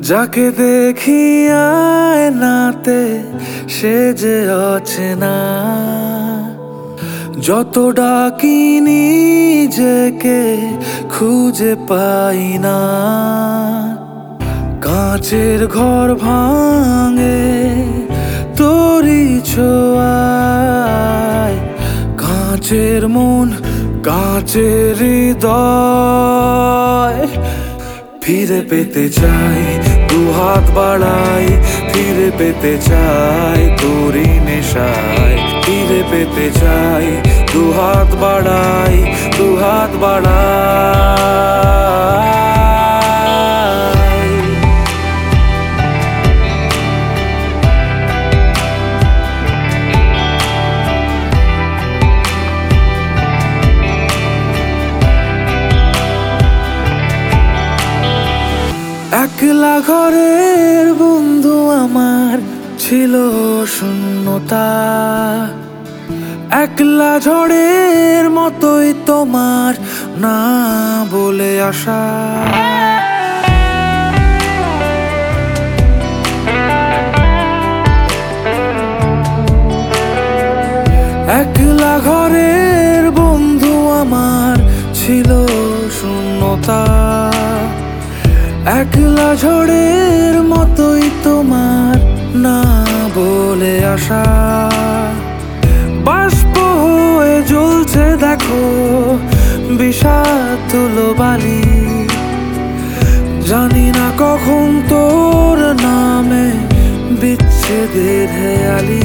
যাকে দেখি আয়নাতে সে যে অচেনা, যত ডাকি নিজেকে খুঁজে পাই না। কাঁচের ঘর ভাঙে তোরি ছোঁয়ায়, কাঁচের মন কাঁচের হৃদয়। ফিরে পেতে চাই দুহাত বাড়াই, ফিরে পেতে চাই তোরি নেশায়। ফিরে পেতে চাই দুহাত বাড়াই, দুহাত বাড়াই। একলা ঘরের বন্ধু আমার ছিল শূন্যতা, একলা ঝড়ের মতোই তোমার না বলে আসা। একলা ঘরের বন্ধু আমার ছিল শূন্যতা, একলা ঝড়ের মতোই তোমার না বলে আসা। বাষ্প হয়ে জ্বলছে দেখো বিষাদ বালি, জানি না কখন তোর নামে বিচ্ছেদের হেয়ালি।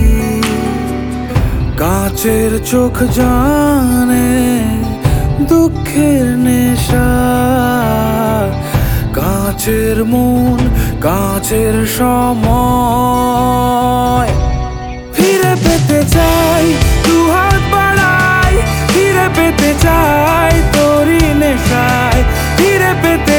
কাঁচের চোখ জানে দুঃখের নেশা, কাঁচের মন কাঁচের সময়। ফিরে পেতে চাই দুহাত বাড়াই, ফিরে পেতে চাই তোরি নেশায়। ফিরে পেতে